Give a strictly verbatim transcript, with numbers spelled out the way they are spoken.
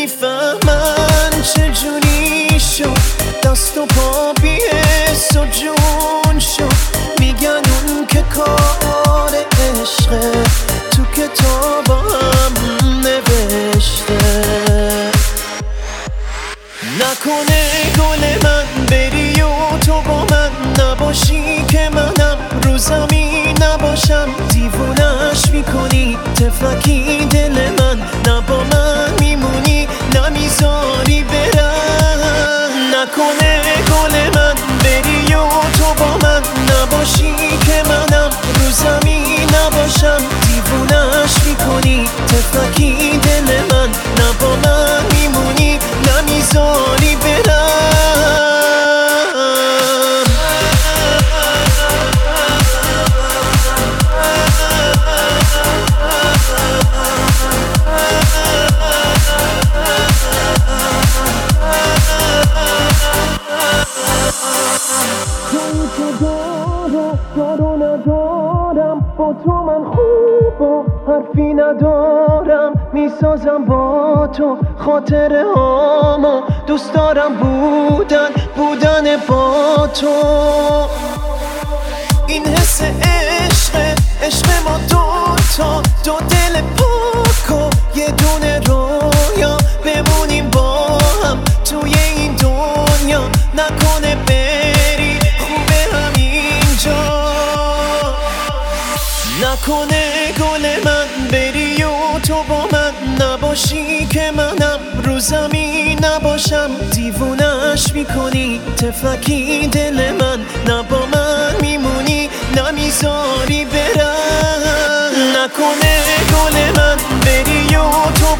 نمیفهمن چجوری شد دست و پا بی حس و جون شد. میگن اون که کار عشقه تو کتابا هم نوشته. نکنه گل من بری و تو با من نباشی که منم رو زمین نباشم. دیوونش میکنی تفلکی دل من، نه با من میمونی نمیذاری برم. نکنه گل من بری و تو با من نباشی که منم رو زمین نباشم. دیوونش میکنی تفلکی دل من، نه با من میمونی نمیذاری برم. توی که دارم دارو ندارم با تو من خوب و حرفی ندارم. میسازم با تو خاطره هامو دوست دارم بودن بودن با تو. این حس عشق عشق ما دوتا، دو دل پاک و یه دونه رویا. بمونیم با هم توی این دنیا، نکنه بری خوبه همینجا. نکنه گل من بری و تو با من نباشی که منم رو زمین نباشم. دیوونش میکنی تفلکی دل من، نه با من میمونی نمیذاری برم. نکنه گل من بری و تو